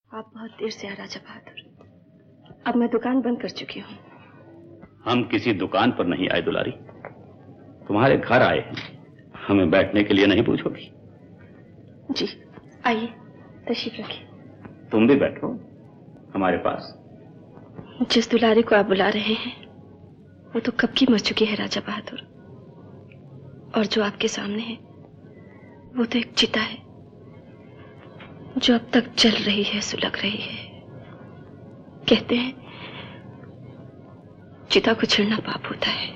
आप बहुत देर से आए राजा बहादुर। अब मैं दुकान बंद कर चुकी हूँ। हम किसी दुकान पर नहीं आए दुलारी, तुम्हारे घर आए हैं। हमें बैठने के लिए नहीं पूछोगी? जी आइए, तशरीफ रखिए। तुम भी बैठो हमारे पास। जिस दुलारी को आप बुला रहे हैं वो तो कब की मर चुकी है राजा बहादुर, और जो आपके सामने है वो तो एक चिता है जो अब तक जल रही है, सुलग रही है। कहते हैं चिता को छेड़ना पाप होता है।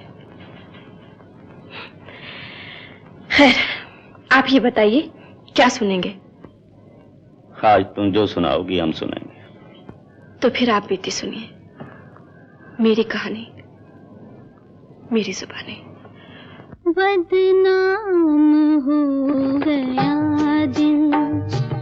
खैर, आप ये बताइए क्या सुनेंगे? आज तुम जो सुनाओगी हम सुनेंगे। तो फिर आप बीती सुनिए, मेरी कहानी, मेरी जुबानी। बदनाम हो गया दिन